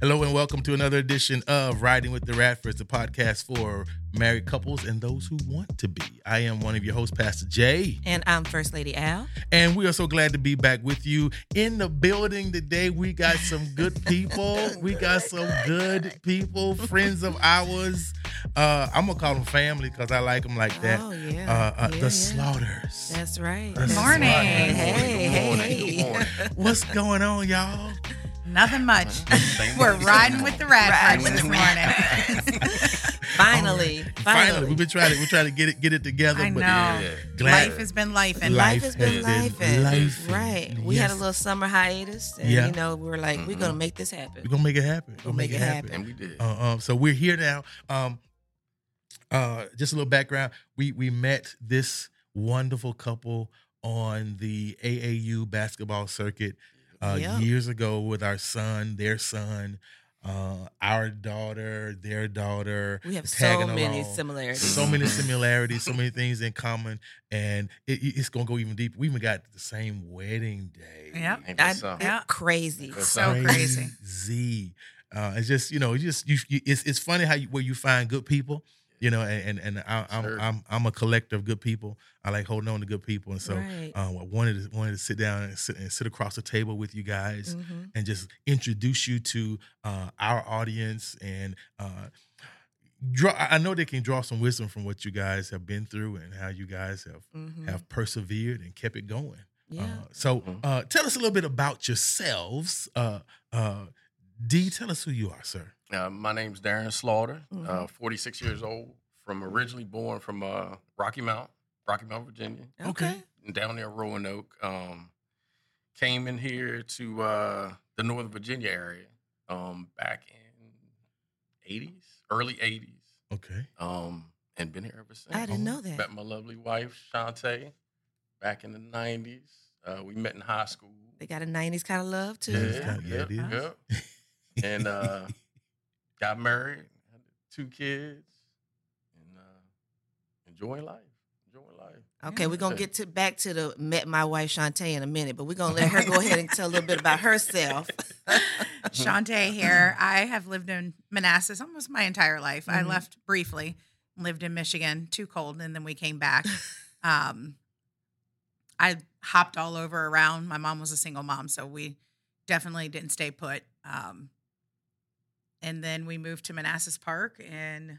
Hello and welcome to another edition of Riding with the Radfords, a podcast for married couples and those who want to be. I am one of your hosts, Pastor Jay. And I'm First Lady Al. And we are so glad to be back with you in the building today. We got some good people. We got some good people, friends of ours. I'm going to call them family because I like them like that. Oh, yeah. The Slaughters. That's right. Good morning. Hey. Good morning. What's going on, y'all? Nothing much. We're riding with the Radfords this morning. Finally. We've been trying to get it together. I know. Glad- Life has been life and Life has been life. life. Right. We had a little summer hiatus. And, we were like, we're going to make this happen. We're going to make it happen. We'll make it happen. And we did. So we're here now. Just a little background. We met this wonderful couple on the AAU basketball circuit years ago with their son, our daughter, their daughter. We have so tagging many along. similarities. So many similarities, so many things in common, and it's gonna go even deeper. We even got the same wedding day. Yep. Ain't that something? Yeah. Crazy. So crazy. It's just it's funny where you find good people. And I'm a collector of good people. I like holding on to good people, and so Right. I wanted to sit down and sit across the table with you guys Mhm. and just introduce you to our audience and I know they can draw some wisdom from what you guys have been through and how you guys have persevered and kept it going. Yeah. Tell us a little bit about yourselves. D, tell us who you are, sir. My name's Darren Slaughter, Mhm. 46 years old, originally born from Rocky Mount, Virginia, Okay. and down there Roanoke. Came in here to the Northern Virginia area back in early 80s, Okay. and been here ever since. I didn't know that. Met my lovely wife, Shantae, back in the 90s. We met in high school. They got a 90s kind of love, too. Yeah, it is. And got married, had 2 kids, and enjoying life. Okay, we're going to get back to the met my wife Shantae in a minute, but we're going to let her go ahead and tell a little bit about herself. Shantae here. I have lived in Manassas almost my entire life. I left briefly, lived in Michigan, too cold, and then we came back. I hopped all over around. My mom was a single mom, so we definitely didn't stay put. And then we moved to Manassas Park in,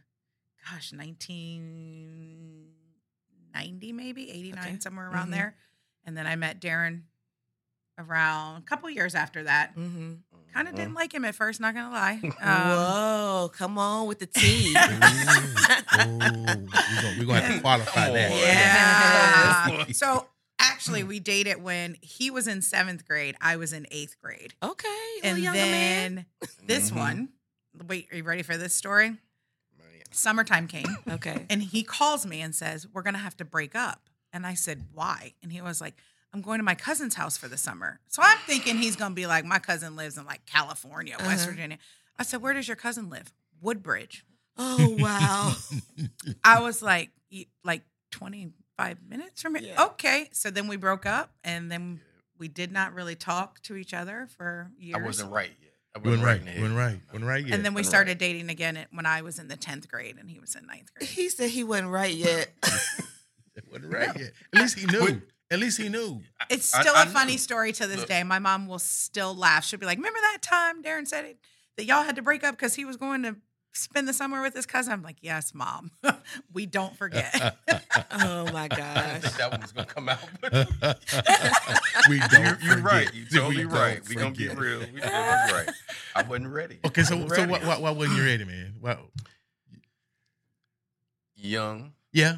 1990 maybe, 89, Okay. somewhere around Mhm. there. And then I met Darren around a couple years after that. Mm-hmm. Kind of didn't like him at first, not going to lie. Whoa, come on with the tea. We're going to have to qualify Come that. on. Yeah. So actually, we dated when he was in 7th grade. I was in 8th grade. Okay, a And little younger man. then this one, wait, are you ready for this story? Man. Summertime came. Okay. And he calls me and says, we're going to have to break up. And I said, why? And he was like, I'm going to my cousin's house for the summer. So I'm thinking he's going to be like, my cousin lives in like California, West Virginia. I said, where does your cousin live? Woodbridge. Oh, wow. I was like 25 minutes from here. Yeah. Okay. So then we broke up and then we did not really talk to each other for years. I wasn't right yet. I Wasn't in the head. Wasn't right yet. And then we Right. started dating again when I was in the 10th grade and he was in 9th grade. He said he wasn't right yet. Wasn't right yet. At least he knew. It's still a funny knew. story to this Look. day. My mom will still laugh. She'll be like, remember that time Darren said it, that y'all had to break up because he was going to spend the summer with his cousin? I'm like, yes, Mom. We don't forget. Oh, my I gosh. think that one was gonna come out. But We don't. you're right. forget. You totally We right. don't We gonna be forget. real. We totally right. I wasn't ready. Okay, so Wasn't ready. why wasn't you ready, man? Wow. Young. Yeah.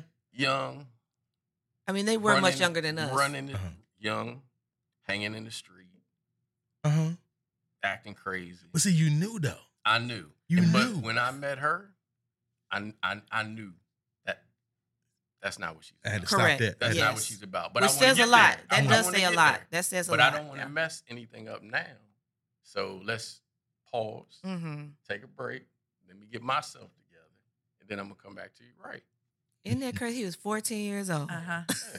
I mean, they were much running- younger than us. Running, Uh-huh. young, hanging in the street, acting crazy. But see, you knew though. I knew. You But knew. when I met her, I knew that that's not what she's I had to about. stop Correct. that. That's Yes. not what she's about. But Which I wanna says a get lot. there. That I does wanna say a get lot. there. That says a But lot. I don't want to mess anything up now. So let's pause, Mm-hmm. take a break, let me get myself together, and then I'm gonna come back to you. Right. Isn't that crazy? He was 14 years old. Uh-huh.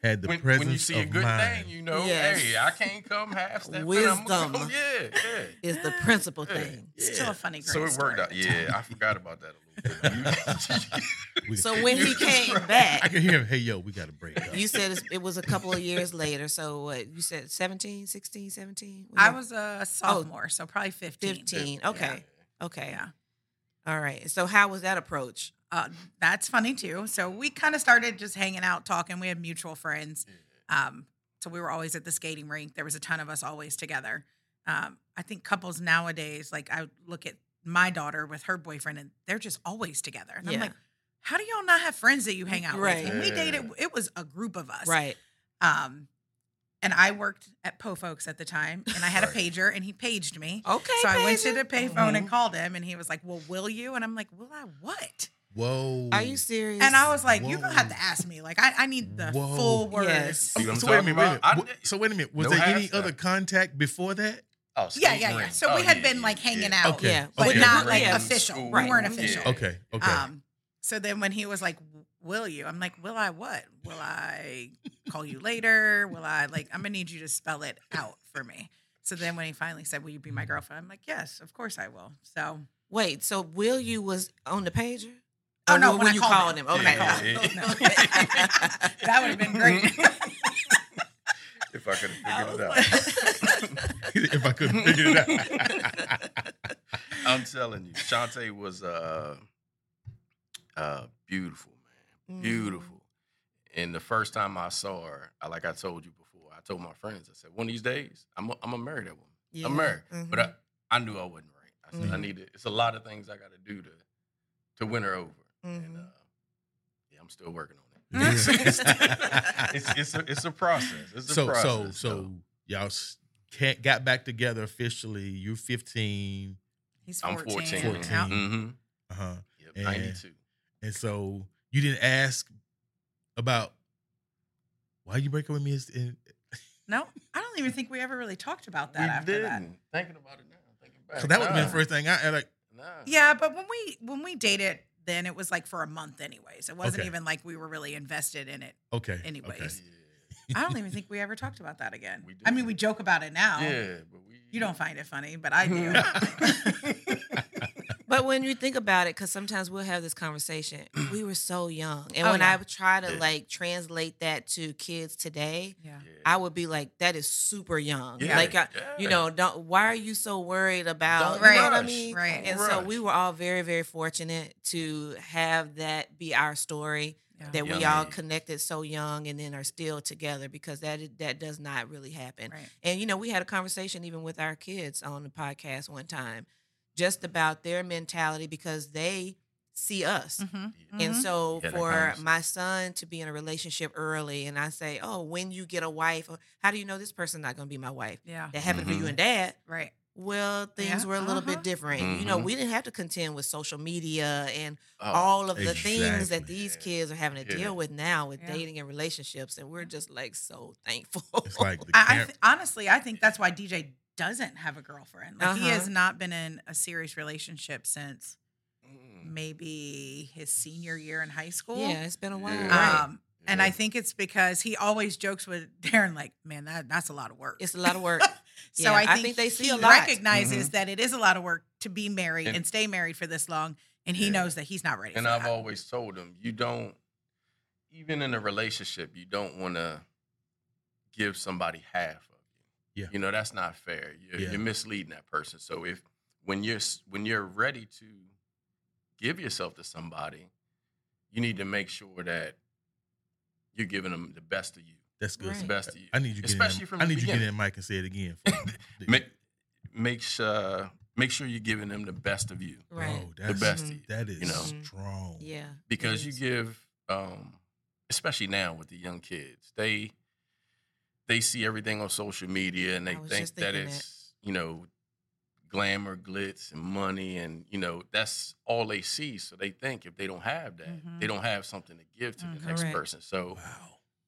had the presence when you see a of good mind. thing, you know, Yes. hey, I can't come half step. Wisdom. Yeah. Is the principal thing. Still a funny So great it worked story. out. Yeah, I forgot about that a little bit. So when he came I back, can hear him. Hey, yo, we got to break up. you said it was a couple of years later. So what, you said 17, 16, 17? I was a sophomore, so probably 15. 15. Okay. Okay. Yeah. All right. So how was that approach? That's funny too. So we kind of started just hanging out, talking. We had mutual friends. So we were always at the skating rink. There was a ton of us always together. I think couples nowadays, like I look at my daughter with her boyfriend and they're just always together. And I'm Yeah. like, how do y'all not have friends that you hang out Right. with? When we dated, it was a group of us. Right. And I worked at Po Folks at the time, and I had a Right. pager, and he paged me. Okay. So I went to pager. the payphone and called him, and he was like, "Well, will you?" And I'm like, "Will I what?" Whoa. Are you serious? And I was like, "You're gonna have Whoa. to ask me. Like, I need the Whoa. full words." Yes. See what I'm So wait a talking minute. about? So wait a minute. Was No there any half other step. contact before that? Oh, Yeah. skating rink. So Oh, we had yeah, been yeah, like hanging yeah. out, Okay. Yeah. but Okay. not like Yeah. official. School. We weren't Right. official. Yeah. Okay. Okay. So then when he was like, "Will you?" I'm like, "Will I what? Will I call you later? Will I like? I'm gonna need you to spell it out for me." So then when he finally said, "Will you be my girlfriend?" I'm like, "Yes, of course I will." So Wait, so Will you was on the pager? Oh, Or no, when when I you called called him. him. Okay. Yeah. no. That would have been great. If I could have figured it out. If I couldn't figure it out. I'm telling you, Shantae was beautiful, man. Beautiful. And the first time I saw her, like I told you before, I told my friends, I said, one of these days, I'm gonna marry that woman. Yeah. I'm married. Mhm. But I knew I wasn't right. I said, I need it. It's a lot of things I gotta do to win her over. And yeah, I'm still working on it. It's a process. It's a process. So y'all got back together officially. You're 15. He's I'm 14. 14. 14. Yeah. Mm-hmm. Uh-huh. Yep, And- 92. And so you didn't ask about why you break up with me. No, I don't even think we ever really talked about that We after didn't. that. Thinking about it now. Thinking back. So that would have been the Nah. first thing I like. Nah. Yeah, but when we dated, then it was like for a month anyways. It wasn't Okay. even like we were really invested in it Okay. anyways. Okay. Yeah. I don't even think we ever talked about that again. We I mean, did. we joke about it now. Yeah, but we. You don't find it funny, but I do. But when you think about it, because sometimes we'll have this conversation, we were so young. And Oh, when yeah. I would try to Yeah. like translate that to kids today, Yeah. I would be like, that is super young. Yeah. Like, you Yeah. know, why are you so worried about, Don't you know what I rush. mean? Right. And so we were all very, very fortunate to have that be our story, Yeah. that we Young all age. connected so young and then are still together, because that does not really happen. Right. And, you know, we had a conversation even with our kids on the podcast one time just about their mentality, because they see us. Mhm. And Mhm. so Yeah, that for conversation. my son to be in a relationship early, and I say, oh, when you get a wife, how do you know this person's not going to be my wife? Yeah. That happened for you Mhm. and dad. Right. Well, things Yeah, were a little uh-huh. bit different. You know, Mhm. we didn't have to contend with social media and Oh, all of the things that exactly. these kids are having to Yeah. deal with now with Yeah. dating and relationships. And we're just like so thankful. It's like the Honestly, I think that's why DJ doesn't have a girlfriend. Like he Uh-huh. has not been in a serious relationship since Mm. maybe his senior year in high school. Yeah, it's been a while. Yeah. Right. And Yeah. I think it's because he always jokes with Darren, like, man, that's a lot of work. It's a lot of work. So Yeah, I think they see he a lot. recognizes that it is a lot of work to be married And- and stay married for this long. And he Yeah. knows that he's not ready And for I've that. always told him, you don't, even in a relationship, you don't want to give somebody half of you. Yeah. You know, that's not fair. Yeah. You're misleading that person. So when you're ready to give yourself to somebody, you need to make sure that you're giving them the best of you. That's good. Right. The best of you. I need you to Especially get from in. I the need you to get beginning. in, Mike, and say it again. Make sure you're giving them the best of you. Right. Oh, that's, best Mhm. of you, that is you know? strong. Yeah. Because it you is. give especially now with the young kids, they see everything on social media and they I was think just that thinking it's glamour, glitz, and money, and that's all they see. So they think if they don't have that, Mhm. they don't have something to give to the Mhm. next Correct. person. So Wow.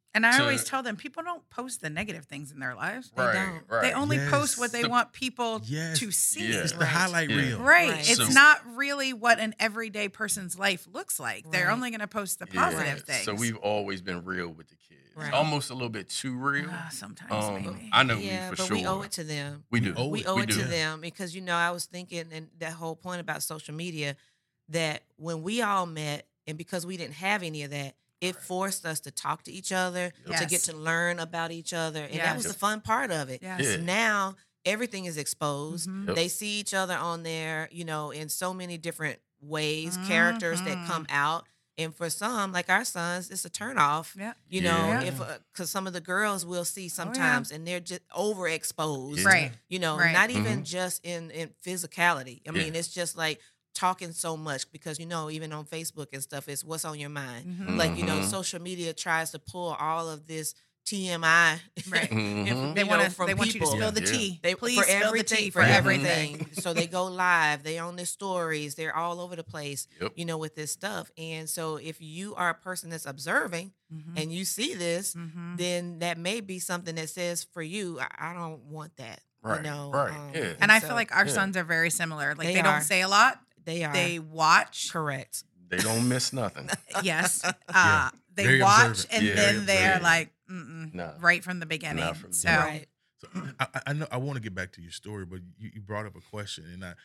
And I always tell them, people don't post the negative things in their lives. They don't. Right. They only Yes. post what they want people Yes. to see. Yeah. It's the Right. highlight Yeah. reel. Right. Right. It's So- not really what an everyday person's life looks like. They're Right. only going to post the Yeah. positive things. So we've always been real with the kids. Right. Almost a little bit too real. Sometimes maybe. I know Yeah, we for but sure. we owe it to them. We do. owe We it. owe We it do. to Yeah. them because I was thinking, and that whole point about social media, that when we all met, and because we didn't have any of that, it forced us to talk to each other, to Yes. get to learn about each other, and that was Yes. the fun part of it. Yes. Yeah. Now everything is exposed. Mhm. Yep. They see each other on there, in so many different ways, characters that come out. And for some, like our sons, it's a turnoff. Yeah. Yeah. If because some of the girls we'll see sometimes, and they're just overexposed. Yeah. Right. Not Right. even just in physicality. I mean, Yeah. it's just like talking so much because even on Facebook and stuff, it's what's on your mind. Mhm. Like Mhm. social media tries to pull all of this TMI. Right. Mhm. They want from you to people. spill the Yeah. tea. They Please for spill everything, the tea for for everything. So they go live. They on their stories. They're all over the place. Yep. With this stuff. And so if you are a person that's observing Mhm. and you see this, Mhm. then that may be something that says for you, I don't want that. Right. Right. Yeah. And I so feel like our Yeah. sons are very similar. Like They they are. don't say a lot. they are They watch. correct. They don't miss nothing. Yes. Yeah. They Very watch observant. and Yeah, then they're very. like, mm-mm, No. right from the beginning. Not from the So beginning. Right. So I know I want to get back to your story, but you brought up a question,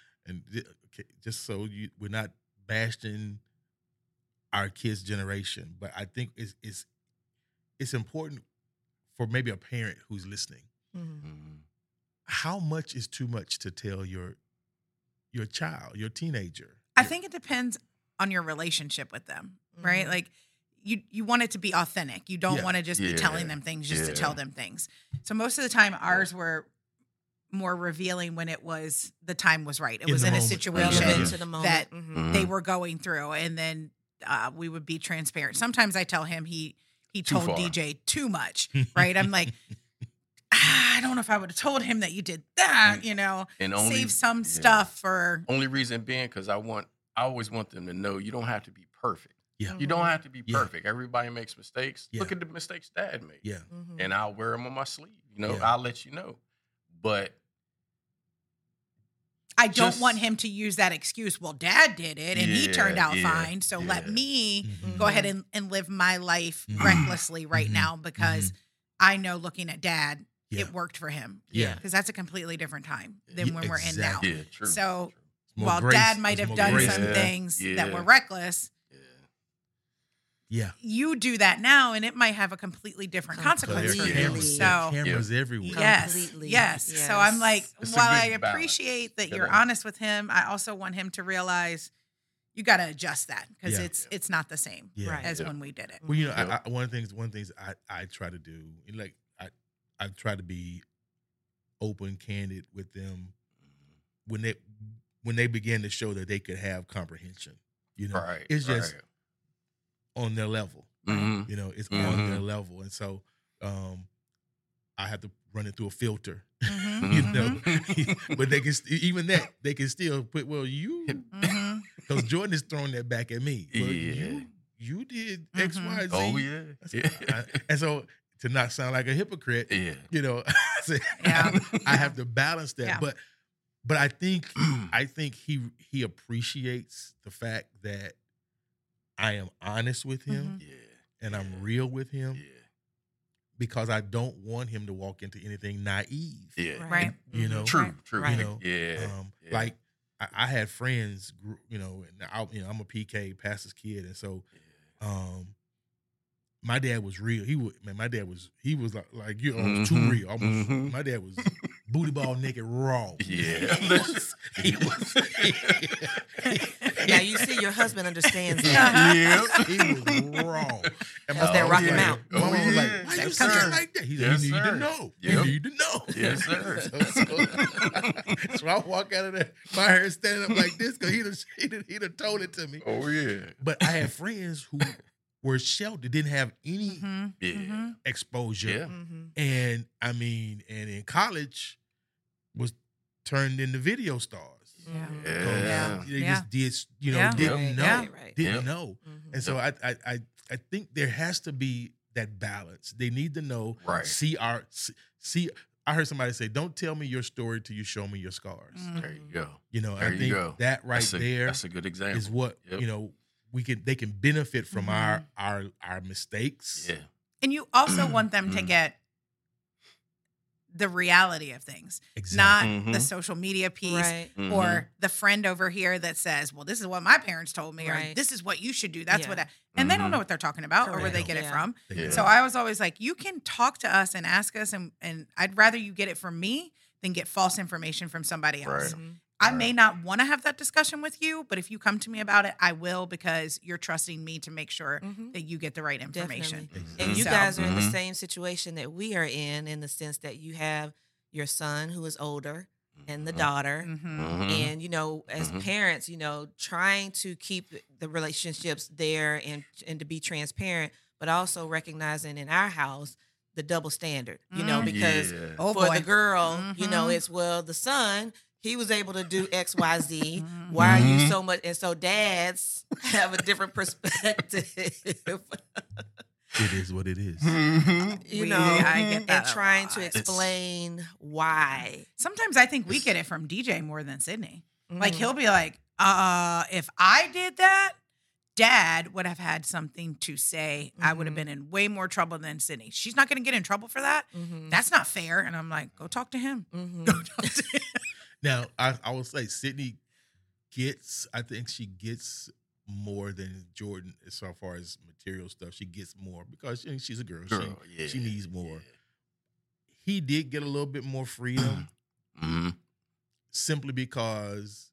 just so we're not bashing our kids' generation, but I think it's important for maybe a parent who's listening. Mhm. Mhm. How much is too much to tell your child, your teenager? I think it depends on your relationship with them, right? Mhm. Like you want it to be authentic. You don't Yeah. want to just be Yeah. telling them things just to Yeah. tell them things. So most of the time ours were more revealing when the time was right. It In was the in a moment. situation Relevant to the moment. that Mhm. they were going through, and then we would be transparent. Sometimes I tell him he told far. DJ too much, right? I'm like, I don't know if I would have told him that you did that, And only save some yeah. stuff for. Only reason being because I always want them to know you don't have to be perfect. Yeah. You don't have to be Yeah. perfect. Everybody makes mistakes. Yeah. Look at the mistakes Dad made. Yeah. Mhm. And I'll wear them on my sleeve. Yeah. I'll let you know. But I don't Just- want him to use that excuse. Well, Dad did it and he Yeah, turned out yeah, fine. So let yeah. me Mhm. go ahead and live my life Mhm. recklessly right Mhm. now because I know looking at Dad, Yeah. it worked for him. Yeah. Because that's a completely different time than Yeah, when we're in now. exactly. yeah, true. So true. It's more while grace. Dad might It's have more done grace. some Yeah, things that yeah. were reckless, Yeah. Yeah. you do that now and it might have a completely different consequence for Completely. you. Cameras, So cameras everywhere. yes, Completely. yes. Yes. So I'm like, It's a while I good balance. appreciate that Gotta- you're honest with him, I also want him to realize you got to adjust that because Yeah. it's not the same Yeah. Right. as Yeah. when we did it. Well, Yeah. one of the things I try to do, like I try to be open, candid with them when they begin to show that they could have comprehension. Right. It's just right. on their level. Mhm. It's on their level, and so I have to run it through a filter. Mhm. But they can even that they can still put Mhm. because Jordan is throwing that back at me. Well, Yeah. you did X, Mhm. Y, Z. Oh yeah. Yeah. And so to not sound like a hypocrite, Yeah. I said, Yeah. I have to balance that. Yeah. But I think he appreciates the fact that I am honest with him Yeah. and I'm real with him Yeah. because I don't want him to walk into anything naive. Yeah. Right. You know, True. Right. True. Right. Yeah. Yeah. Like I had friends, and I'm a PK, pastor's kid, and so my dad was real. He was like you know, too Mhm. real. Almost. Mhm. My dad was booty ball naked raw. Yeah. He was. Now you see your husband understands that. Yeah. He was raw. And That's that Rocky mama was Mountain. Mama was like, yeah. why you Yes, saying sir. like that? He said, Yes, you need sir. to know. Yep. You need to know. Yes, sir. So I walk out of there, my hair standing up like this because he'd have told it to me. Oh yeah. But I had friends who were sheltered, didn't have any Mhm. Yeah. Mhm. exposure. Yeah. Mhm. And and in college was turned into video stars. Yeah. Yeah. They Yeah. just did, Yeah. didn't Right, know. right, right. Didn't Yep. know. Mhm. And so I think there has to be that balance. They need to know. Right. See. I heard somebody say, "Don't tell me your story till you show me your scars." There you go. You know, There I you think go. that there That's a good example. is what you know. They can benefit from our mistakes. Yeah. And you also want them to get the reality of things, Exactly. not the social media piece Right. or the friend over here that says, well, this is what my parents told me, or Right. this is what you should do. That's Yeah. what, and they don't know what they're talking about or where Correct. they get it Yeah. from. Yeah. So I was always like, you can talk to us and ask us, and I'd rather you get it from me than get false information from somebody else. Right. Mhm. I may not want to have that discussion with you, but if you come to me about it, I will, because you're trusting me to make sure Mhm. that you get the right information. Definitely. And you So- guys are in the Mhm. same situation that we are in the sense that you have your son who is older and the daughter. Mhm. And, you know, as parents, you know, trying to keep the relationships there and to be transparent, but also recognizing in our house the double standard, you know, because Yeah. Oh, for boy. the girl, you know, Mhm. it's, well, the son, he was able to do X, Y, Z. Why are you so much? And so dads have a different perspective. It is what it is. You know, I get that and a trying to lot. explain why. Sometimes I think we get it from DJ more than Sydney. Like Mhm. he'll be like, if I did that, Dad would have had something to say. I would have been in way more trouble than Sydney. She's not going to get in trouble for that. Mhm. That's not fair. And I'm like, go talk to him. Mhm. Go talk to him. Now, I will say Sydney I think she gets more than Jordan as far as material stuff. She gets more because she's a girl. She needs more. He did get a little bit more freedom simply because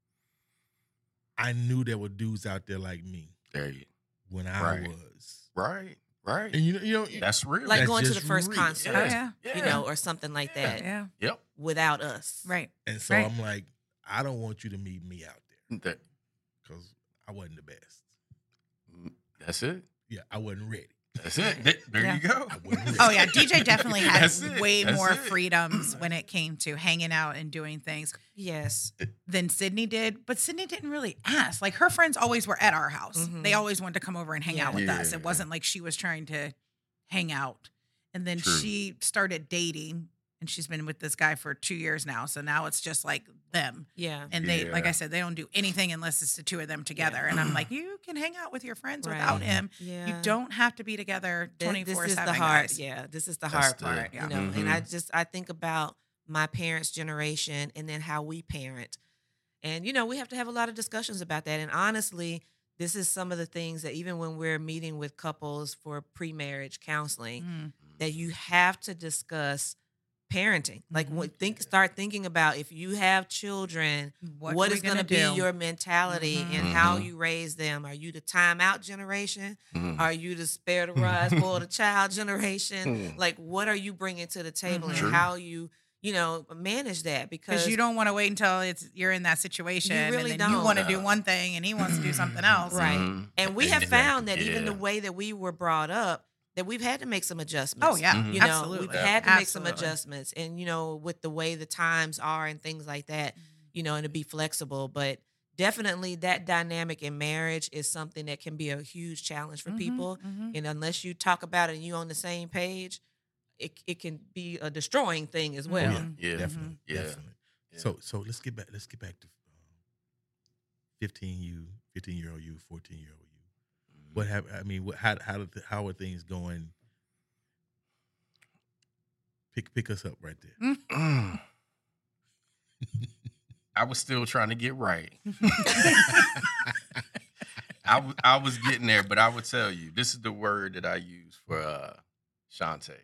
I knew there were dudes out there like me There you when I Right. was. Right. And you know That's real. Like That's going to the just first real. concert, Yeah. you know, or something like that Yeah. Yep. without us. Right. and so Right. I'm like, I don't want you to meet me out there That- because I wasn't the best. That's it. Yeah, I wasn't ready. That's it. There Yeah. you go. I wasn't ready. Oh, yeah. DJ definitely had That's it. way That's more it. freedoms when it came to hanging out and doing things Yes. than Sydney did. But Sydney didn't really ask. Like her friends always were at our house. Mhm. They always wanted to come over and hang out with us. Yeah. It wasn't like she was trying to hang out. And then True. she started dating, and she's been with this guy for 2 years now. So now it's just like them. Yeah. And they, like Yeah. I said, they don't do anything unless it's the two of them together. And I'm like, you can hang out with your friends Right. without him. Yeah. You don't have to be together This 24/7. is the hard, guys. yeah. This is the That's hard the- part, yeah. you know. And I think about my parents' generation and then how we parent, and you know, we have to have a lot of discussions about that. And honestly, this is some of the things that even when we're meeting with couples for pre-marriage counseling, Mm. that you have to discuss parenting. Like, Mm-hmm. start thinking about if you have children, what are we is going to gonna be do? your mentality Mhm. and how you raise them. Are you the timeout generation? Are you the spare the rod, spoil the child generation? Like, what are you bringing to the table, and True. how you know, manage that? Because you don't want to wait until you're in that situation, really and then you don't. want to do one thing and he wants to do something else. Right. And we have found that even the Yeah. way that we were brought up, that we've had to make some adjustments. Oh yeah, You know, absolutely. we've had to make some Absolutely. adjustments, and you know, with the way the times are and things like that, you know, and to be flexible. But definitely, that dynamic in marriage is something that can be a huge challenge for people. And unless you talk about it and you on the same page, it can be a destroying thing as well. Yeah. Definitely. Yeah. Definitely. Yeah. So let's get back to 15-year-old you, 14-year-old you. What have I mean? How are things going? Pick us up right there. I was still trying to get right. I was getting there, but I would tell you, this is the word that I use for Shantae.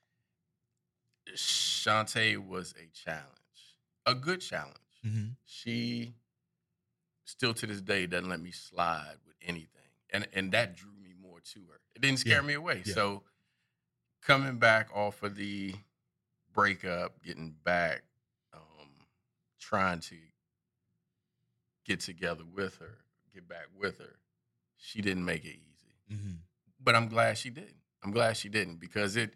Shantae was a challenge, a good challenge. Mm-hmm. She still to this day doesn't let me slide with anything, and that drew me more to her. It didn't scare me away. Yeah. So coming back off of the breakup, getting back, trying to get together with her, get back with her, she didn't make it easy. Mm-hmm. But I'm glad she didn't. I'm glad she didn't, because it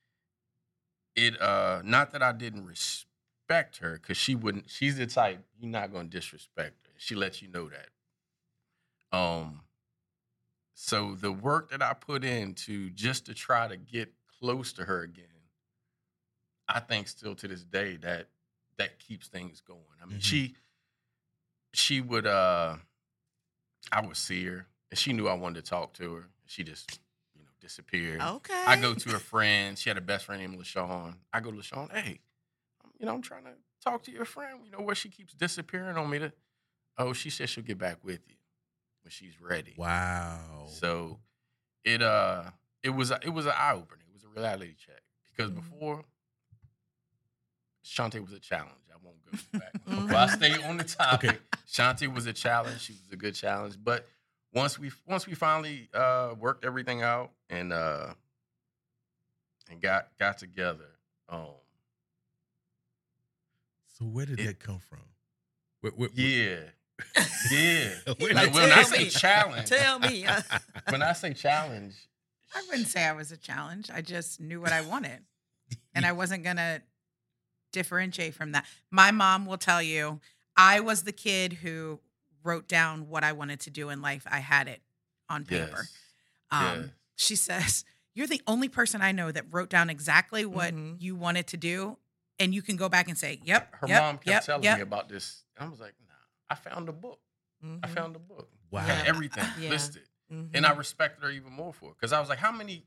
not that I didn't respect her, because she's the type, you're not gonna disrespect her. She lets you know that. So the work that I put into just to try to get close to her again, I think still to this day that keeps things going. I mean, she would I would see her and she knew I wanted to talk to her. She just, disappeared. Okay. I go to her friend. She had a best friend named LaShawn. I go to LaShawn, hey, I'm trying to talk to your friend. Where she keeps disappearing on me. She said she'll get back with you when she's ready. Wow. So it was an eye opener. It was a reality check because before Shantae was a challenge. I won't go back. But I stay on the topic. Okay. Shantae was a challenge. She was a good challenge. But once we finally worked everything out and got together. So where did that come from? Yeah. When I say challenge. Tell me. When I say challenge. I wouldn't say I was a challenge. I just knew what I wanted. And I wasn't going to differentiate from that. My mom will tell you, I was the kid who wrote down what I wanted to do in life. I had it on paper. Yes. She says, you're the only person I know that wrote down exactly what you wanted to do. And you can go back and say, yep. Her mom kept telling me about this. I was like, nah, I found a book. I found a book. Wow. Had everything listed. And I respected her even more for it. Because I was like, how many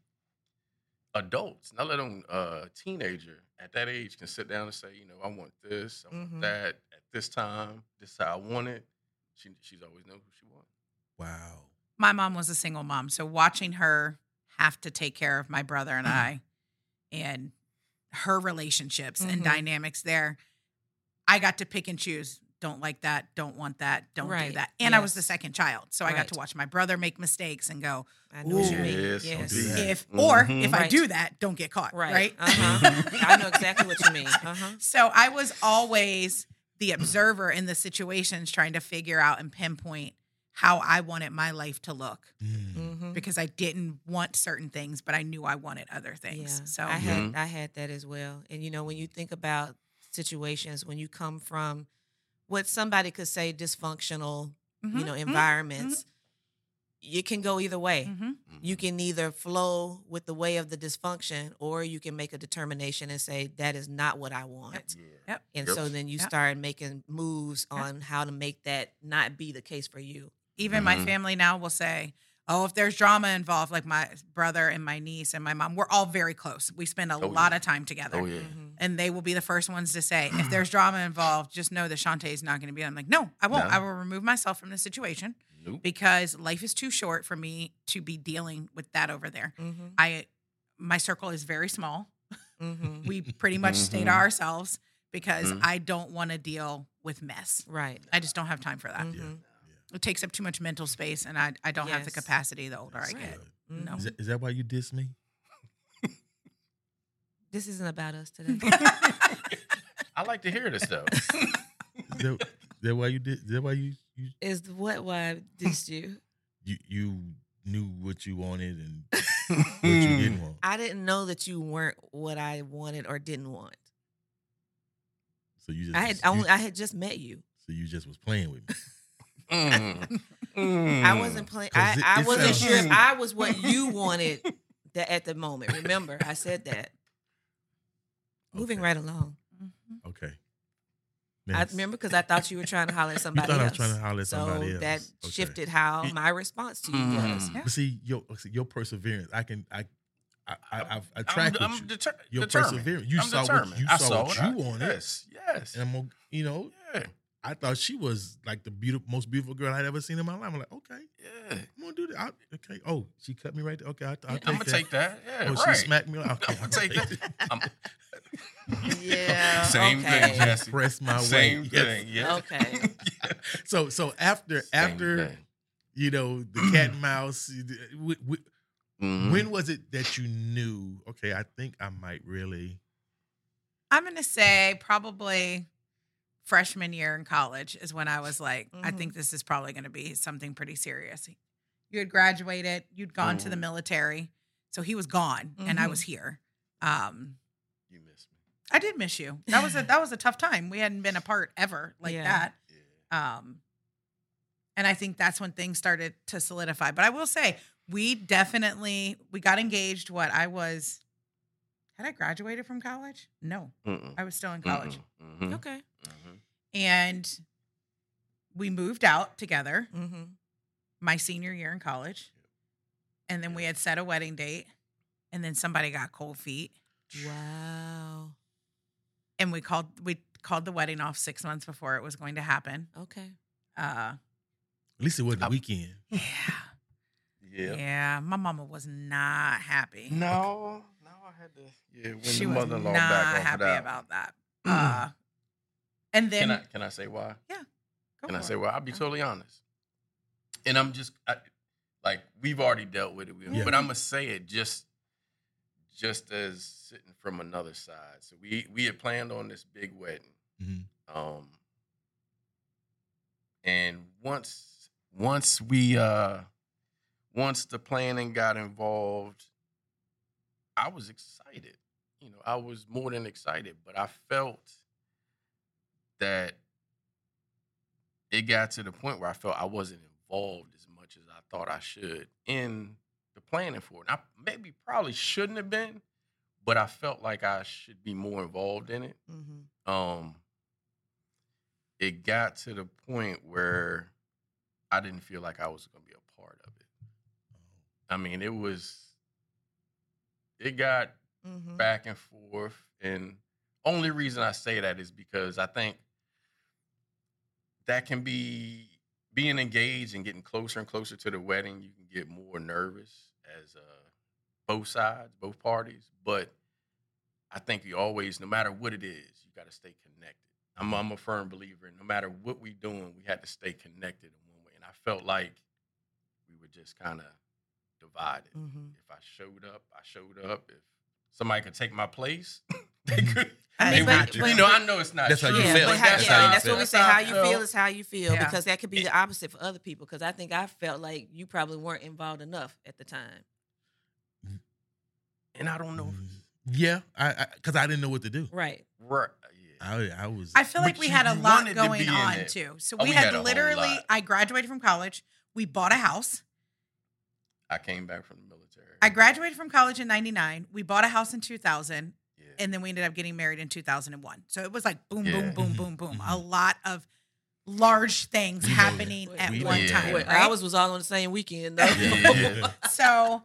adults, not let alone a teenager at that age, can sit down and say, I want this, I want that at this time. This is how I want it. She's always known who she wants. Wow. My mom was a single mom. So watching her have to take care of my brother and I and her relationships and dynamics there, I got to pick and choose. Don't like that. Don't want that. Don't do that. And I was the second child. So I got to watch my brother make mistakes and go, I know what you mean. Yes. If I do that, don't get caught. Right. I know exactly what you mean. So I was always the observer in the situations trying to figure out and pinpoint how I wanted my life to look. Because I didn't want certain things, but I knew I wanted other things. Yeah. So I had that as well. And when you think about situations, when you come from what somebody could say dysfunctional, environments, it can go either way. You can either flow with the way of the dysfunction, or you can make a determination and say, that is not what I want. And so then you start making moves on how to make that not be the case for you. Even my family now will say, oh, if there's drama involved, like my brother and my niece and my mom, we're all very close. We spend a lot of time together. Oh, yeah. And they will be the first ones to say, if there's drama involved, just know that Shantae is not going to be. I'm like, no, I won't. I will remove myself from the situation because life is too short for me to be dealing with that over there. My circle is very small. We pretty much stay to ourselves because I don't want to deal with mess. Right. I just don't have time for that. It takes up too much mental space, and I don't have the capacity the older I get. No. Is that why you diss me? This isn't about us today. I like to hear this though. Is that why you did? Is that why you? Is why I dissed you? You knew what you wanted and what you didn't want. I didn't know that you weren't what I wanted or didn't want. So you just I had just met you. So you just was playing with me. I wasn't playing. I wasn't sure if I was what you wanted at the moment. Remember, I said that. Moving right along. Okay. I remember because I thought you were trying to holler at somebody else. I was trying to holler at somebody else. So that shifted how my response to you was. But see, your perseverance, I track I'm with you. determined. Your perseverance. You saw what you wanted. Yes. And I thought she was like the most beautiful girl I'd ever seen in my life. I'm like, okay, I'm gonna do that. Okay. Oh, she cut me right there. Okay, I'm gonna take that. Yeah, oh, right. She smacked me. Okay, I'm gonna take that. Yeah. Same thing, Jesse. Press my Same way. thing. Yeah. Okay. So after the cat and mouse, when was it that you knew? Okay, I think I might really. I'm gonna say probably freshman year in college is when I was like, I think this is probably going to be something pretty serious. You had graduated, you'd gone to the military, so he was gone and I was here. You missed me. I did miss you. That was a tough time. We hadn't been apart ever like that. Yeah. And I think that's when things started to solidify. But I will say, we got engaged. Had I graduated from college? No, I was still in college. Mm-hmm. Okay. Mm-hmm. And we moved out together Mm-hmm. my senior year in college. And then we had set a wedding date. And then somebody got cold feet. Wow. And we called the wedding off 6 months before it was going to happen. Okay. At least it wasn't the weekend. Yeah. Yeah. Yeah. My mama was not happy. No, I had to. Yeah, when She the was mother-in-law not back off happy of that. about that. And then Can I say why? go Can I for say it. why? I'll be totally honest. And I'm just like we've already dealt with it, Yeah. but I'm gonna say it just as sitting from another side. So we had planned on this big wedding, Mm-hmm. and once the planning got involved, I was excited. I was more than excited, but I felt that it got to the point where I felt I wasn't involved as much as I thought I should in the planning for it. I probably shouldn't have been, but I felt like I should be more involved in it. Mm-hmm. It got to the point where I didn't feel like I was going to be a part of it. I mean, it got Mm-hmm. back and forth. And only reason I say that is because I think that can be being engaged and getting closer and closer to the wedding. You can get more nervous as both sides, both parties. But I think you always, no matter what it is, you got to stay connected. I'm a firm believer in no matter what we're doing, we had to stay connected in one way. And I felt like we were just kind of divided. Mm-hmm. If I showed up, I showed up. If somebody could take my place, they could. I mean, but- I know it's not That's how true. you Yeah, felt. but That's how you that's felt. what we say. How you felt. feel is how you feel, Yeah. because that could be the opposite for other people. Because I think I felt like you probably weren't involved enough at the time. And I don't know. Yeah, because I didn't know what to do. Right. Right. Yeah. I was. I feel like But we you- had a you lot wanted to going be in on it. too. So Oh, we we had had a whole literally, lot. I graduated from college. We bought a house. I came back from the military. I graduated from college in 99. We bought a house in 2000. Yeah. And then we ended up getting married in 2001. So it was like boom, Yeah. boom, boom, boom, boom. A lot of large things We know happening that. at We know one that. time. Wait, Right? ours was all on the same weekend, though. Yeah. So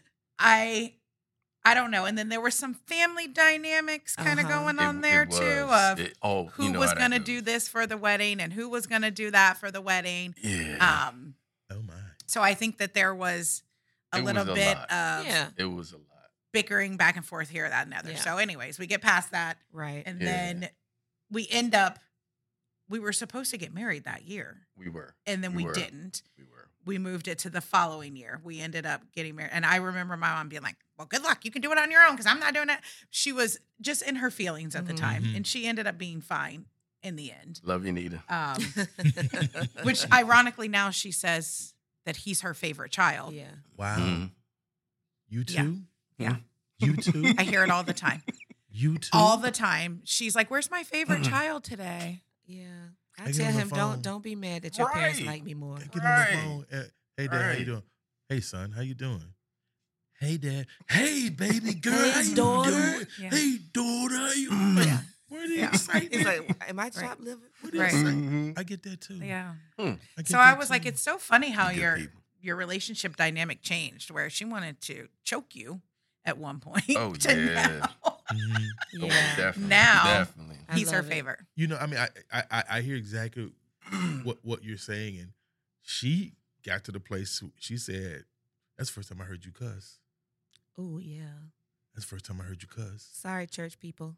I don't know. And then there were some family dynamics kind of Uh-huh. going on there too of who you know was how that going to goes. do this for the wedding and who was going to do that for the wedding. Yeah. Oh my. So I think that there was a It little was a bit lot. of Yeah. It was a lot. bickering back and forth here, that, and the other. Yeah. So anyways, we get past that. Right. And Yeah. then we were supposed to get married that year. We were. And then We we were. didn't. We were. We moved it to the following year. We ended up getting married. And I remember my mom being like, well, good luck. You can do it on your own because I'm not doing it. She was just in her feelings at the Mhm. time. Mhm. And she ended up being fine in the end. Love you, Nita. Which ironically now she says that he's her favorite child. Yeah. Wow. Mhm. You Yeah. too? Yeah. You too? I hear it all the time. You too? All the time. She's like, where's my favorite child today? Yeah. I I get tell on the him, phone. don't be mad that your parents Right. like me more. Get on Right. the phone. Hey, Dad, how you Right. doing? Hey, son, how you doing? Hey, Dad. Hey, baby girl, Hey, how you daughter. doing? Yeah. Hey, daughter, how you Yeah. Where the Yeah. excitement? He's like, am I chopped liver? Where the Right. excitement? Mhm. I get that too. Yeah. I get So I that was like, too. it's so funny how Good your people. relationship dynamic changed, where she wanted to choke you at one point. Oh, to yeah. now, Mhm. Oh, Yeah. definitely. Now- Definitely. I he's her love it. favorite. You know, I mean, I hear exactly what you're saying, and she got to the place. She said, "That's the first time I heard you cuss. Oh, yeah. That's the first time I heard you cuss. Sorry, church people.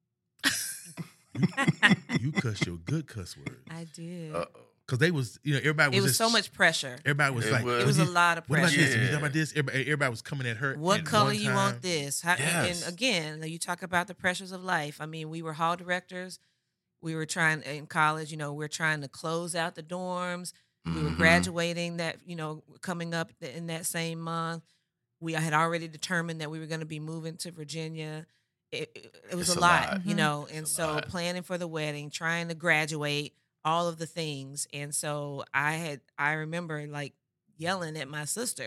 You cussed your good cuss words I did. Uh-oh. because they was, everybody was. It was just, so much pressure. Everybody was It like, was. It was a lot of What about pressure. this? You Yeah. talking about this? Everybody was coming at her. What at color one you time. want this? How, Yes. And again, you talk about the pressures of life. I mean, we were hall directors. We were trying in college, we're trying to close out the dorms. We were Mhm. graduating that, coming up in that same month. We had already determined that we were going to be moving to Virginia. It was It's a a lot, lot. Mhm. and It's a so lot. planning for the wedding, trying to graduate, all of the things. And so I remember like yelling at my sister,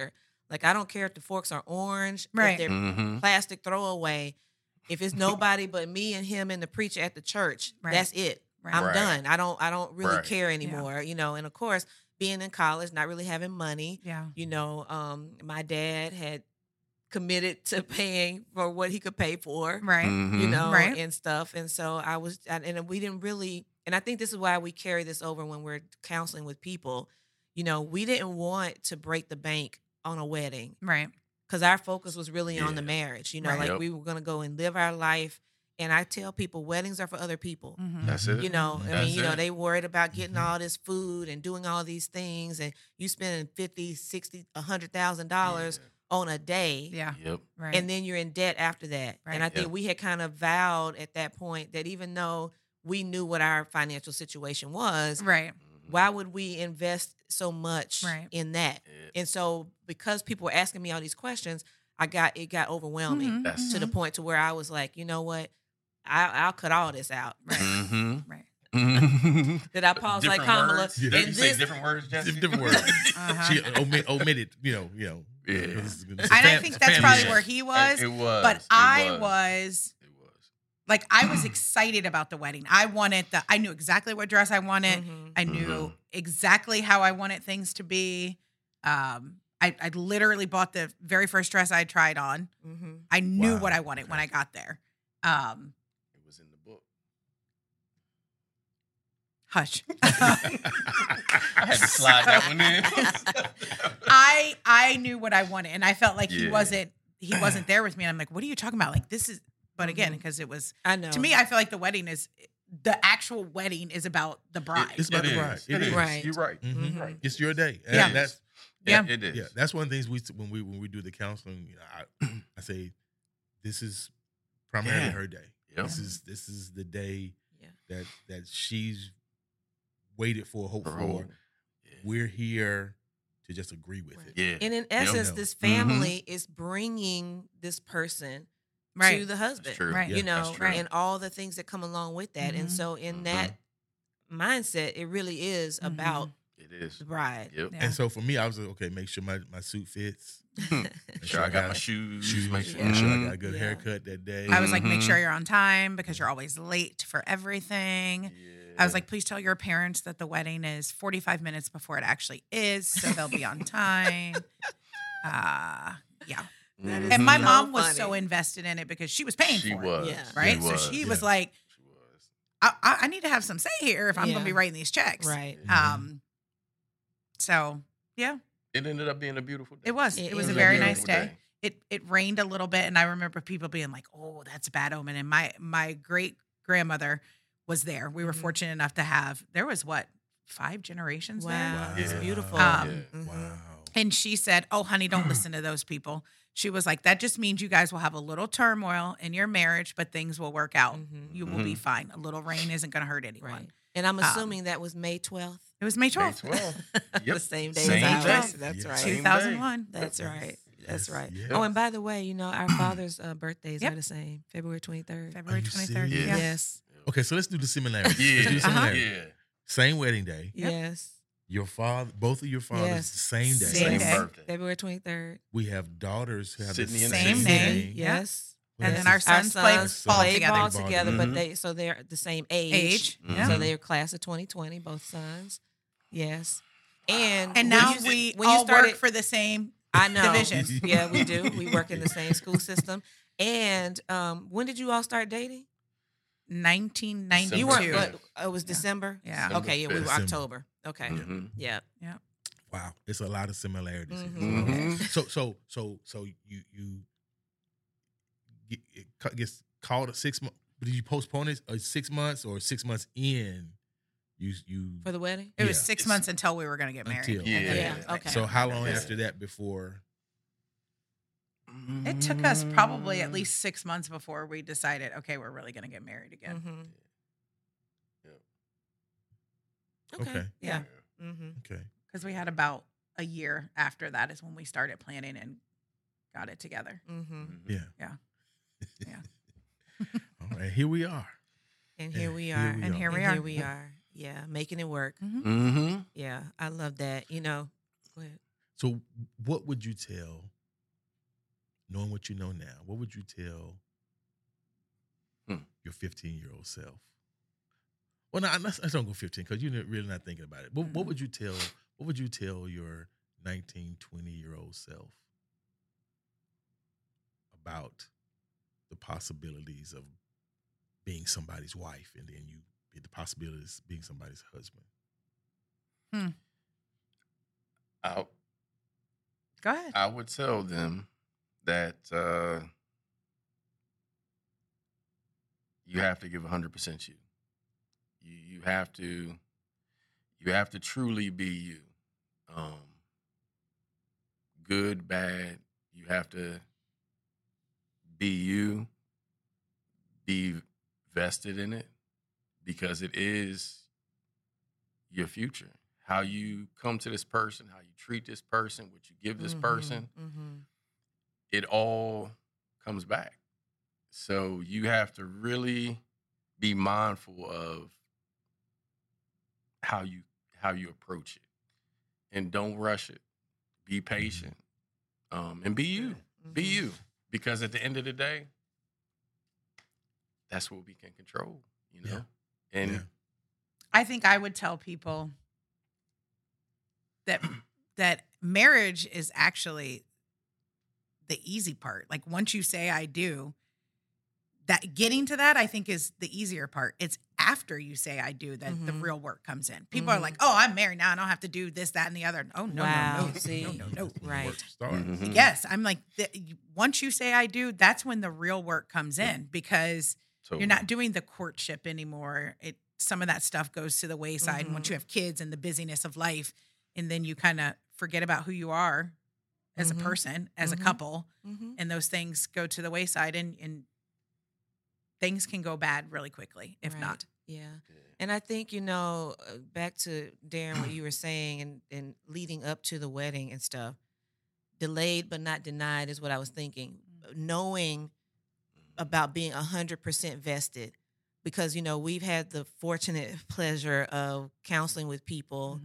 Like, I don't care if the forks are orange, Right. if they're plastic throwaway. If it's nobody but me and him and the preacher at the church, Right. that's it. Right. I'm Right. done. I don't really Right. care anymore, you know. And of course, being in college, not really having money, Yeah. you know, my dad had committed to paying for what he could pay for, Right. you know, Right. and stuff. And so and we didn't really, and I think this is why we carry this over when we're counseling with people. You know, we didn't want to break the bank on a wedding Right. because our focus was really on the Yeah. marriage. You know, Right. like Yep. we were going to go and live our life. And I tell people, weddings are for other people. Mhm. That's it. You know, I That's mean, you know, it. they worried about getting Mhm. all this food and doing all these things, and you spending $50, $60, $100,000 on a day. Yeah. Yep. Right. And then you're in debt after that. Right. And I think Yep. we had kind of vowed at that point that even though we knew what our financial situation was, right. why would we invest so much Right. in that? Yeah. And so because people were asking me all these questions, it got overwhelming Mhm. That's- to the point to where I was like, you know what? I'll cut all this out. Right. Mm-hmm. Right. Did I pause like Different Kamala? words. Yeah. And You say this, different words, Jesse? Different words. Uh-huh. She omitted, you know. Yeah. it's And I think that's family probably show. where he was. It was. But It I was. was It was. like, I was excited about the wedding. I knew exactly what dress I wanted. Mhm. I knew exactly how I wanted things to be. I literally bought the very first dress I tried on. Mhm. I knew Wow. what I wanted when I got there. It was in the book. Hush. I had to slide that one in. I knew what I wanted, and I felt like he Yeah. wasn't there with me. And I'm like, what are you talking about? Like, this is, but again, Mhm. because it was, I know. to me, I feel like the actual wedding is about the bride. It's about It the bride. is. It is. Right. You're right. Mhm. Mhm. Right. It's your day. Yeah. That's Yeah. It is. yeah. That's one of the things when we do the counseling. You know, I say this is primarily Yeah. her day. Yep. This is the day Yeah. that she's waited for, hope Her for. whole- Yeah. We're here to just agree with Right. it. Yeah. And in essence, No. this Mhm. family is bringing this person Right. to the husband. True. Right. You Yeah, know, that's true. and all the things that come along with that. And Mhm. so in Mhm. that mindset, it really is Mhm. about It is. the bride. Yep. Yeah. And so for me, I was like, okay, make sure my suit fits. Make sure I got my shoes. Make Make sure I got a Mhm. good Yeah. haircut that day. I was like, make Mhm. sure you're on time because you're always late for everything. I was like, please tell your parents that the wedding is 45 minutes before it actually is, so they'll be on time. Yeah. That is And my so mom was so funny. invested in it because she was paying She for it, was. Yeah. right? She So was. she was Yeah. like, She was. I need to have some say here if I'm going to be Yeah. writing these checks. Right. So yeah, It ended up being a beautiful day. it was. It It was a ended very up being a nice beautiful day. It rained a little bit, and I remember people being like, "Oh, that's a bad omen." And my great grandmother was there. We were Mhm. fortunate enough to have. There was 5 generations there. Wow. It's Yeah. beautiful. Um, Yeah. Mhm. Wow. And she said, "Oh, honey, don't listen to those people." She was like, "That just means you guys will have a little turmoil in your marriage, but things will work out. Mhm. You will be fine. A little rain isn't going to hurt anyone." Right. And I'm assuming that was May 12th. It was May May 12th, 12th. The Yep. same day Same as day. ours. That's Yeah. right. Same 2001. That's right. That's right. Yeah. Oh, and by the way, you know, our father's birthdays Yep. are the same, February 23rd. February Are you 23rd. serious? Yeah. Yes. Okay, so let's do the similarities. Yeah. Let's do the Uh-huh. similarities. Yeah. Same wedding day. Yep. Yes. Your father, both of your fathers, Yes. the same day. Same day. birthday. February 23rd. We have daughters who have Sydney the and Same same name. name. Yeah. Yes. What And else then our is- sons play sons ball play together. ball together, Mhm. but they're the same age. Age. Mhm. Yeah. So they're class of 2020, both sons. Yes. And And when now you- we when you all started, work for the same. I know. division. Yeah, we do. We work in the same school system. And when did you all start dating? 1992. You weren't. December. It was December. Yeah. Okay. Yeah, we were December. October. Okay. Mhm. Yeah. Wow, it's a lot of similarities. here. Mhm. So you it gets called a 6 month. Did you postpone it 6 months or 6 months in? You For the wedding. It was Yeah. 6 months until we were going to get married. Until. And then- Yeah. Okay. So how long Yeah. after that before? It took us probably at least 6 months before we decided, okay, we're really going to get married again. Mhm. Okay. Okay. Yeah. Mm-hmm. Okay. Because we had about a year after that is when we started planning and got it together. Mm-hmm. Yeah. Yeah. Yeah. All right. Here we are. And here Yeah, we here are. we And are. here we And are. here we are. Yeah, making it work. Mhm. Mm-hmm. Yeah, I love that. You know, go ahead. So what would you tell, knowing what you know now, what would you tell your 15-year-old self? Well, no, let's don't go 15 because you're really not thinking about it. What would you tell your 19, 20-year-old self about the possibilities of being somebody's wife and then the possibilities of being somebody's husband? Go ahead. I would tell them that you have to give 100% you. You have to truly be you. Good, bad. You have to be you. Be vested in it because it is your future. How you come to this person, how you treat this person, what you give this person, it all comes back. So you have to really be mindful of how you approach it, and don't rush it. Be patient, and be you. Be you, because at the end of the day, that's what we can control. You know, and I think I would tell people that marriage is actually the easy part. Like once you say I do, that getting to that I think is the easier part. It's after you say I do that the real work comes in. People are like, "Oh, I'm married now. I don't have to do this, that, and the other." Oh no, Wow. no. See? No. Right. Yes, I'm like, once you say I do, that's when the real work comes in because you're not doing the courtship anymore. Some of that stuff goes to the wayside once you have kids and the busyness of life, and then you kind of forget about who you are as a person, as a couple, and those things go to the wayside, and things can go bad really quickly if not. Yeah. And I think, back to Darren, what you were saying and leading up to the wedding and stuff, delayed but not denied is what I was thinking. Knowing about being 100% vested, because, we've had the fortunate pleasure of counseling with people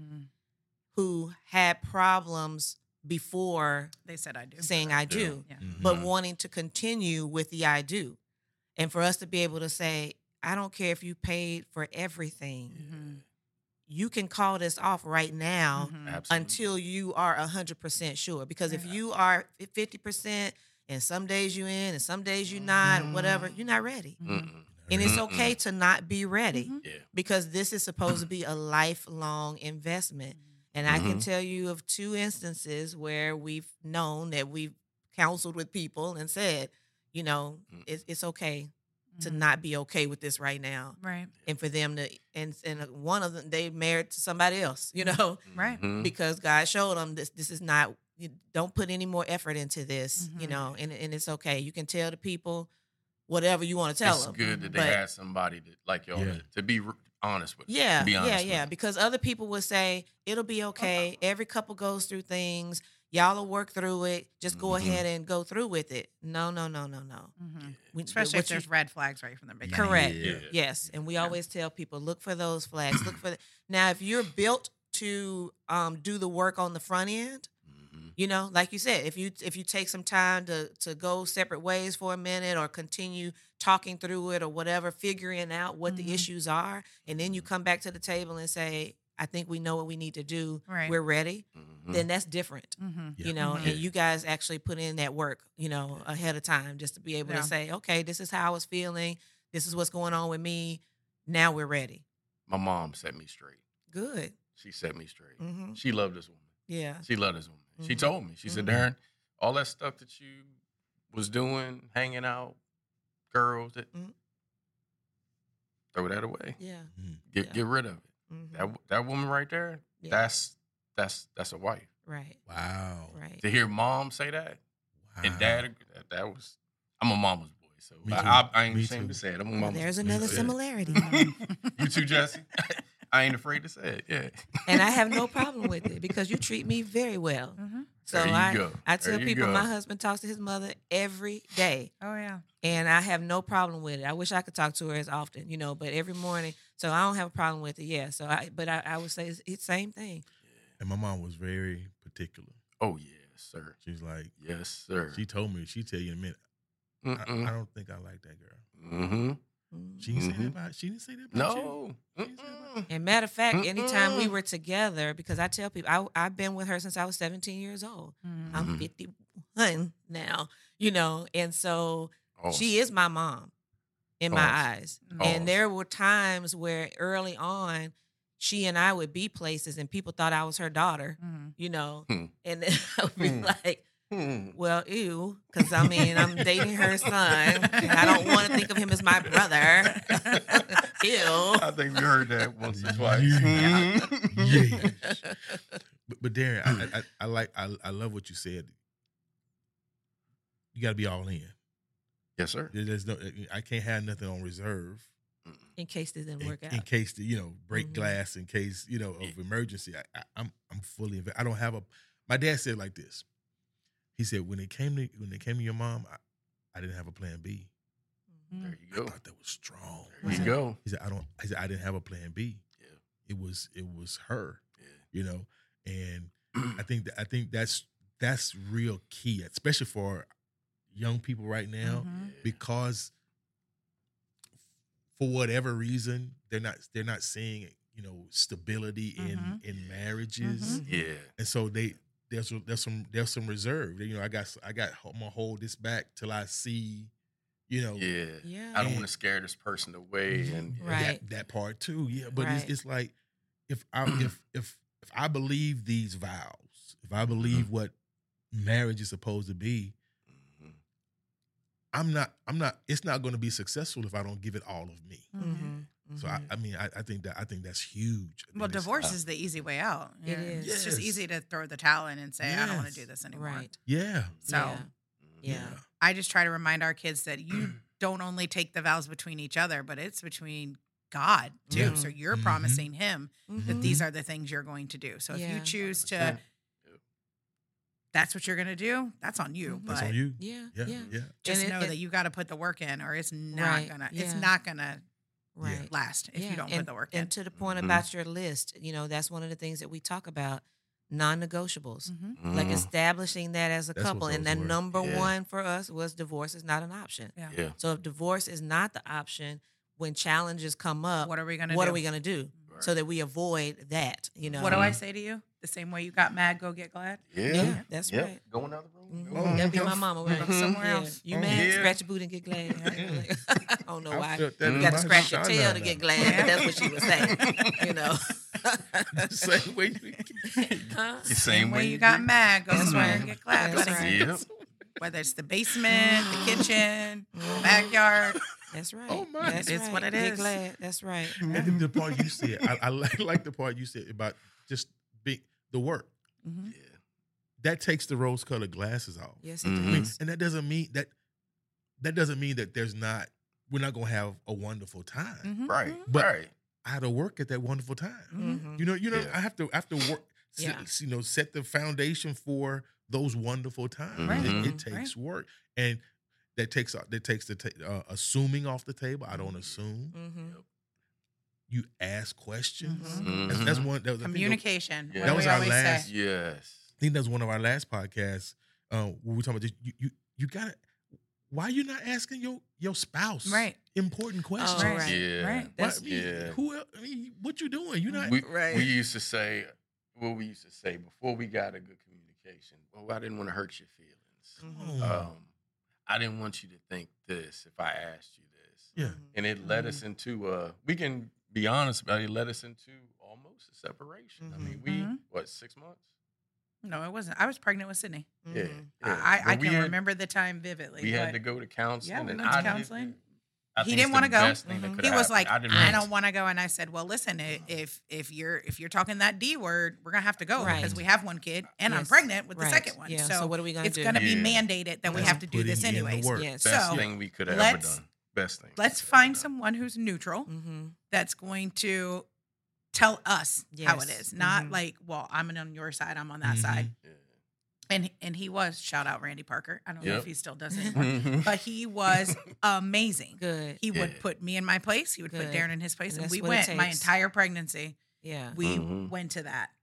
who had problems before they said I do, saying I do, but wanting to continue with the I do. And for us to be able to say, I don't care if you paid for everything. You can call this off right now until you are 100% sure. Because if you are 50% and some days you in and some days you not, whatever, you're not ready. And it's okay to not be ready because this is supposed to be a lifelong investment. And I can tell you of 2 instances where we've known that we've counseled with people and said, it's okay to not be okay with this right now. Right. And for them to, and one of them, they married to somebody else, Right. because God showed them this is not, you don't put any more effort into this, and it's okay. You can tell the people whatever you want to tell them. It's good that they had somebody like y'all to be honest with. Yeah, to be honest yeah. Because other people would say, it'll be okay. Every couple goes through things. Y'all will work through it. Just go ahead and go through with it. No. Especially if there's red flags right from the beginning. Correct. Yeah. Yes. And we always tell people, look for those flags. Look for now, if you're built to do the work on the front end, like you said, if you take some time to go separate ways for a minute or continue talking through it or whatever, figuring out what the issues are, and then you come back to the table and say, I think we know what we need to do. Right. We're ready. Then that's different, and you guys actually put in that work, ahead of time just to be able to say, okay, this is how I was feeling. This is what's going on with me. Now we're ready. My mom set me straight. Good. She set me straight. She loved this woman. Yeah. She loved this woman. She told me, she said, Darren, all that stuff that you was doing, hanging out, girls, throw that away. Yeah. Get rid of it. That woman right there, that's a wife. Right. Wow. Right. To hear mom say that, and dad, I'm a mama's boy, so I ain't ashamed to say it. I'm a mama's boy. There's another similarity. You too, Jesse. I ain't afraid to say it. Yeah. And I have no problem with it because you treat me very well. So I tell people my husband talks to his mother every day. Oh, yeah. And I have no problem with it. I wish I could talk to her as often, but every morning. So I don't have a problem with it. Yeah. So I would say it's the same thing. And my mom was very particular. Oh, yes, sir. She's like, Yes, sir. she told me, she tell you in a minute, I don't think I like that girl. Mm-hmm. She didn't say that about. She didn't say that about you. No. She didn't say that about- And matter of fact, anytime we were together, because I tell people, I've been with her since I was 17 years old. Mhm. I'm 51 now, you know, and so Awesome. she is my mom in my Awesome. eyes. Awesome. And there were times where early on, she and I would be places and people thought I was her daughter, Mhm. you know, Hmm. and then I would be Hmm. like, Hmm. well, ew, because I mean, I'm dating her son, and I don't want to think of him as my brother. Ew. I think we heard that once or twice. Yeah. Mhm. Yeah. But Darren, I love what you said. You got to be all in. Yes, sir. There's no, I can't have nothing on reserve In case this didn't work out. in case break Mhm. glass, in case of emergency. I'm fully invested. I don't have a. My dad said it like this. He said when it came to your mom, I didn't have a plan B. There you I go. thought that was strong. There you go. He said I didn't have a plan B. Yeah. It was her. Yeah. And I think that's real key, especially for young people right now, Mhm. because for whatever reason they're not seeing stability Mhm. in marriages, Mhm. Yeah. and so there's some reserve. I'm gonna hold this back till I see, Yeah. Yeah. I don't want to scare this person away. And Right. that part too. Yeah, but Right. it's like if I believe these vows, if I believe what marriage is supposed to be, Mhm. I'm not. It's not going to be successful if I don't give it all of me. Mhm. So I think that's huge. I Well, think it's- divorce is the easy way out. It is. It's just Yes. easy to throw the towel in and say, I don't want to Yes. do this anymore. Right. Yeah. So Yeah. Yeah. I just try to remind our kids that you don't only take the vows between each other, but it's between God too. Yeah. So you're Mhm. promising him that Mhm. these are the things you're going to do. So if Yeah. you choose to, 100%. that's what you're going to do, that's on you. Mhm. That's But on you. Yeah. Yeah. Yeah. Yeah. just And know that you got to put the work in, or it's not Right. gonna, Yeah. it's not gonna Right. last if you don't put the work in. And to the point Mhm. about your list, that's one of the things that we talk about, non-negotiables. Mhm. Like Mhm. establishing that as a That's couple. what's And the always worth. number Yeah. one for us was divorce is not an option. Yeah. Yeah. So if divorce is not the option, when challenges come up, What are we gonna what do? are we going to do? Right. So that we avoid that, What do I say to you? The same way you got mad, go get glad. Yeah, that's Yep. right. Go in the other room. Mhm. Go. That'd be my mama, right? Go somewhere Yeah. else. You Oh, mad? yeah. Scratch your boot and get glad. Right? I don't know I why. felt that You in got to my scratch your shana tail to now. get glad. But that's what she was saying. Same way. Huh? The same way you got do. mad, go That's somewhere right. and get glad. That's buddy. right. Yep. Whether it's the basement, the kitchen, the Mhm. backyard. That's right. Oh, my. That's It's right. what it Get is. glad. That's right. And then the part you said, I like the part you said about just the work. Mhm. Yeah. That takes the rose-colored glasses off. Yes, it Mhm. I mean, does. and that doesn't mean that we're not gonna have a wonderful time. Mhm. Right. But- right. I had to work at that wonderful time. Mhm. You know, Yeah. I have to work. Yeah. Set the foundation for those wonderful times. Right. It Mhm. takes work, and that takes assuming off the table. I don't assume. Mhm. You ask questions. Mhm. That's one. That was, I think Communication. Yeah. What That do was we our always last- say? Yes. I think that was one of our last podcasts. When we were talking about this. You gotta. Why you not asking your spouse Right. important questions? Oh, right. Yeah. Right. Why- That's- I mean, Yeah. Who else? I mean, what you doing? You not. We, Right. we used to say, before we got a good communication, well, I didn't want to hurt your feelings. Mhm. I didn't want you to think this if I asked you this. Yeah. Mhm. And it led us into, we can be honest about it, it led us into almost a separation. I mean, Mhm. 6 months? No, it wasn't. I was pregnant with Sydney. Yeah. Mhm. yeah. I But we can had- remember the time vividly. We had but to go to counseling. Yeah, we and went to I did- counseling. I He think didn't it's wanna the go. best thing that Mhm. could he have was happened. like, didn't I want don't to. want to go. And I said, well, listen, if you're talking that D word, we're gonna have to go Right. because we have one kid and I'm Yes. pregnant with the Right. second one. Yeah. So, So what are we gonna it's do? gonna be Yeah. mandated that we That's have to do this putting in the anyways. work. Yes. Best So, thing we could have ever let's- done. Best thing. Let's we could have find done. someone who's neutral Mhm. that's going to tell us how it Yes. is, not Mhm. like, well, I'm on your side, I'm on that Mhm. side. Yeah. And he was, shout out Randy Parker. I don't know Yep. if he still does it anymore, but he was amazing. Good. He would Yeah. put me in my place. He would put Good. Darren in his place, And and that's we what it went my takes. entire pregnancy. Yeah. We Mhm. went to that.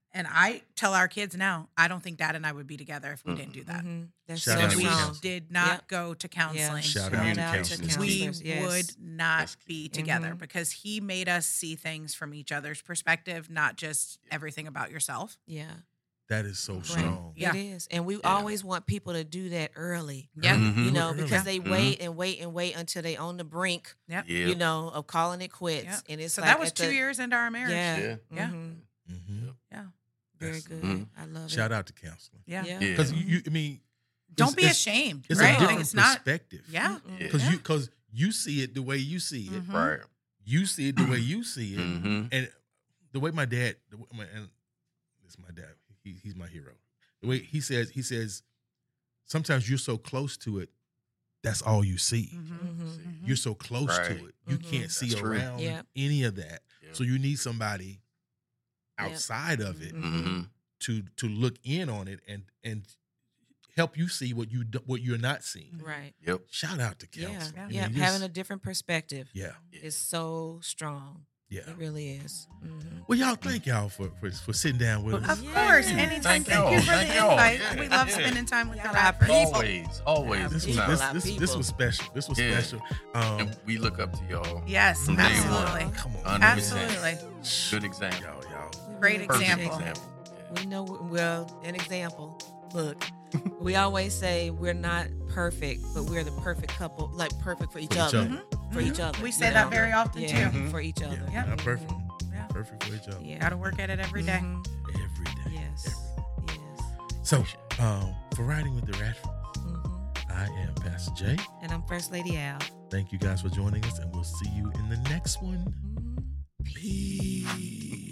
And I tell our kids now, I don't think Dad and I would be together if we didn't do that. That's Shout so out to We strong. did not go to counseling. Shout Shout out to out to counselors. We counselors. Yes. would not That's be together Mhm. because he made us see things from each other's perspective, not just everything about yourself. Yeah. That is so Right. strong. Yeah. It is. And we always want people to do that early. Yeah. Mhm. You know, Early. because they Mhm. wait and wait and wait until they on the brink, Yep. Yeah. you know, of calling it quits. Yep. And it's So like that was at 2 years into our marriage. Yeah. Yeah. Yeah. Mhm. Mhm. Yeah. Very That's- good. Mhm. I love Shout it. out to counseling. Yeah. Yeah. Yeah. Because I mean, Don't be it's- ashamed. It's right? a different It's not. perspective. Yeah. Mm-mm. Yeah. Because you see it the way you see it. Mhm. Right. You see it the way you see it. Mm-hmm. And the way my dad, and it's my dad, he's my hero. The way he says, sometimes you're so close to it, that's all you see. Mhm. Mhm. You're so close Right. to it, you Mhm. can't see That's true. around Yeah. any of that. Yeah. So you need somebody Yep. outside of it Mm-hmm. to look in on it and help you see what you're not seeing. Right. Yep. Shout out to Yeah. counseling. Yeah. I Yeah. mean, Having just- a different perspective yeah, is so strong. yeah. It really is. Mhm. Well, y'all, thank y'all for sitting down with us. Of Yeah. course. Anytime. Thank Thank you y'all. for the Thank y'all. invite. Yeah. We love Yeah. spending time with Y'all the our rappers. people. Always. This People, was our this people. was special. This was Yeah. special. And we look up to y'all. Yes, From day one. absolutely. Come on, 100%. Absolutely. Good example. y'all. Great Perfect example. example. We know, well, an example. Look, we always say we're not perfect, but we're the perfect couple, like perfect for each For each other. other. For each other. We you say that know? very often Yeah, too. for each other. Yeah, not perfect. Mhm. Yeah. Perfect for each other. Yeah. Got to work at it every day. Mhm. Every day. Yes. Yes. So, for Riding with the Ratfords, Mhm. I am Pastor Jay. And I'm First Lady Al. Thank you guys for joining us, and we'll see you in the next one. Mhm. Peace.